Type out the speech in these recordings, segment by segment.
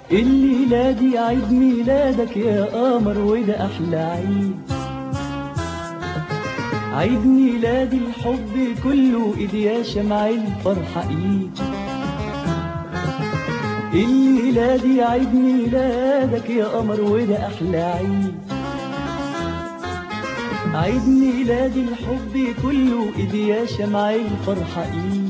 الليلة دي عيد ميلادك يا قمر وده أحلى عيد. عيد ميلاد الحب كله إيد يا شمع الفرحة إيد. الليلة دي عيد ميلادك يا قمر وده أحلى عيد. عيد ميلاد الحب كله إيد يا شمع الفرحة إيد.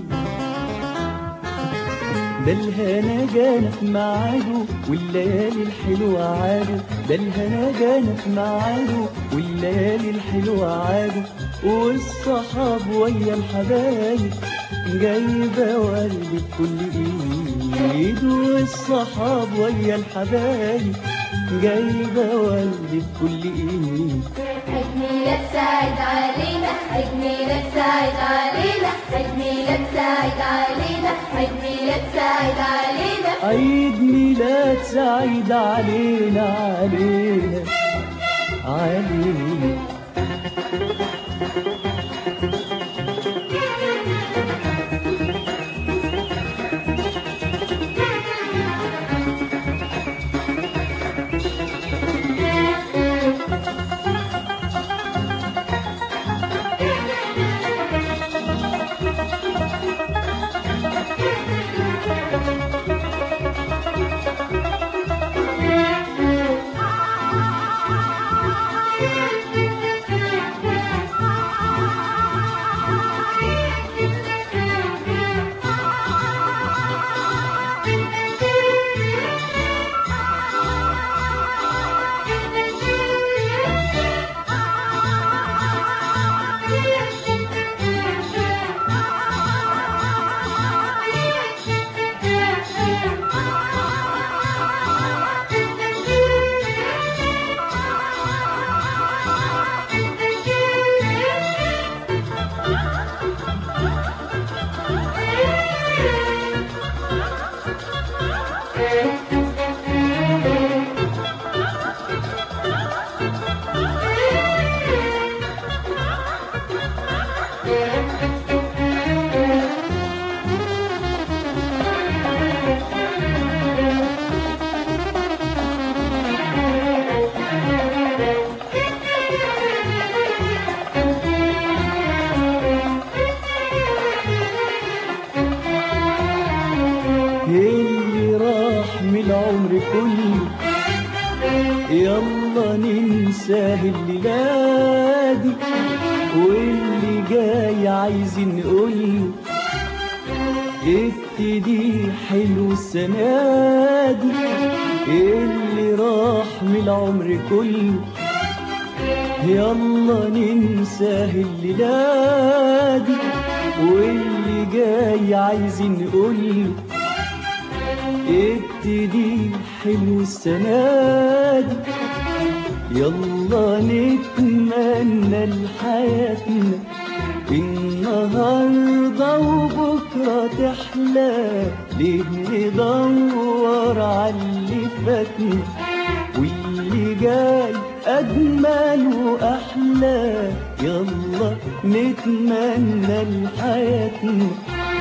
ده الهنا جانا في ميعاده والليالي الحلوة عاده. ده الهنا جانا في ميعاده والليالي الحلوة عاده. والصحاب ويا الحبايب جايبة ورد بكل ايد. والصحاب ويا الحبايب جايبة ورد بكل ايد. عيد ميلاد سعيد علينا، عيد ميلاد سعيد علينا، عيد ميلاد سعيد علينا، عيد ميلاد سعيد علينا، عيد ميلاد سعيد علينا علينا علينا. اللي راح من العمر كله يلا ننساه الليلة دي. واللي جاي عايزين نقوله ابتدي حلو السنة دي. اللي راح من العمر كله يلا ننساه الليلة دي. واللي جاي عايزين نقوله ابتدي حلو السنة دي. يلا نتمنى لحياتنا النهاردة وبكرة تحلى. ليه ندور على اللي فاتنا واللي جاي أجمل وأحلى. يلا نتمنى لحياتنا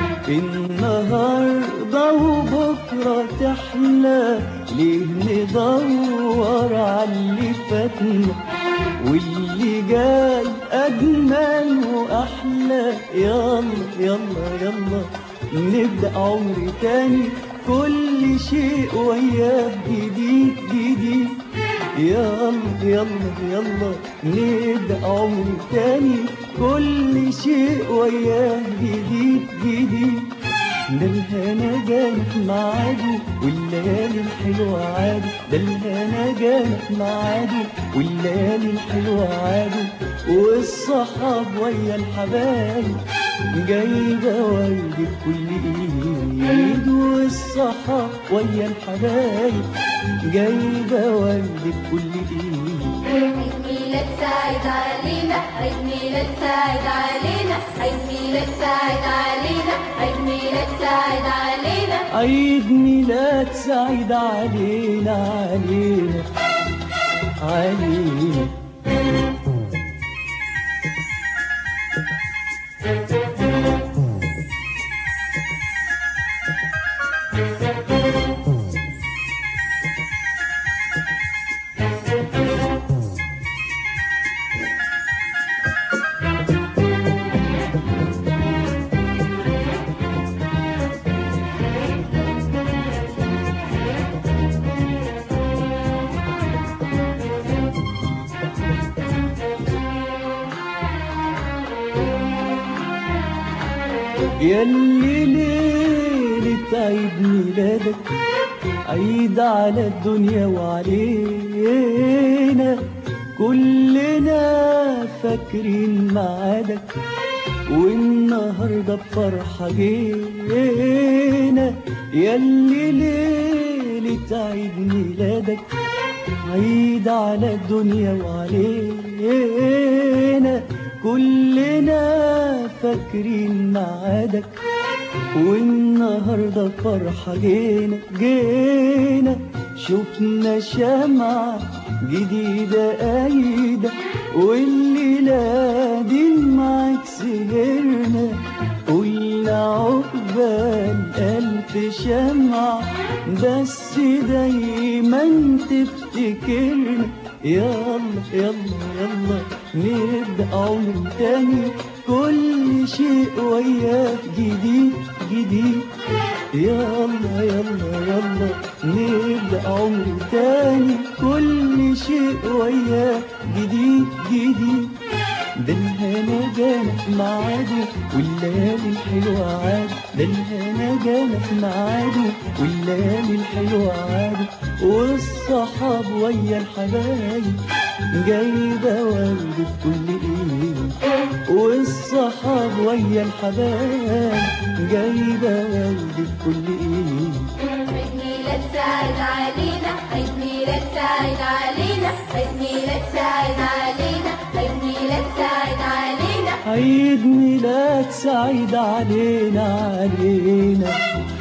النهاردة وبكرة تحلى. ليه ندور على اللي فاتنا واللي جاي أجمل وأحلى. يلا يلا يلا نبدأ عمر تاني كل شيء وياه جديد جديد. يلا يلا يلا نبدأ عمر تاني كل شيء وياه جديد جديد. ده الهنا جانا في ميعاده والليالي الحلوة عاده. ده الهنا جانا في ميعاده والليالي الحلوة عاده. والصحاب ويا الحبايب جايبة ورد بكل ايد. والصحاب ويا الحبايب جايبة ورد بكل ايد. عيد ميلاد سعيد علينا، عيد ميلاد سعيد علينا، عيد ميلاد سعيد علينا، عيد ميلاد سعيد علينا، عيد ميلاد سعيد علينا علينا علينا. ياللي ليلة عيد ميلادك عيد على الدنيا وعلينا، كلنا فاكرين معادك والنهارده بفرحة جينا. ياللي ليلة عيد ميلادك عيد على الدنيا وعلينا، كلنا فاكرين معادك والنهارده فرحة جينا. شفنا شمعة جديدة قايدة والليلة دي معاك سهرنا، قلنا عقبال ألف شمعة بس دايما تفتكرنا. يلا يلا يلا نبدأ عمر تاني، كل شيء وياك جديد جديد. يلا يلا يلا نبدأ عمر تاني، كل شيء وياك جديد جديد. ده الهنا جانا في ميعاده والليالي الحلوة عاد، ده الهنا جانا في ميعاده والليالي الحلوة عاد، والصحاب ويا الحبايب جايبة ورد في كل ايد، والصحاب ويا الحبايب جايبة ورد في كل ايد. عيد ميلاد سعيد علينا، عيد ميلاد سعيد علينا، عيد ميلاد سعيد علينا، عيد ميلاد سعيد علينا، عيد ميلاد سعيد علينا علينا.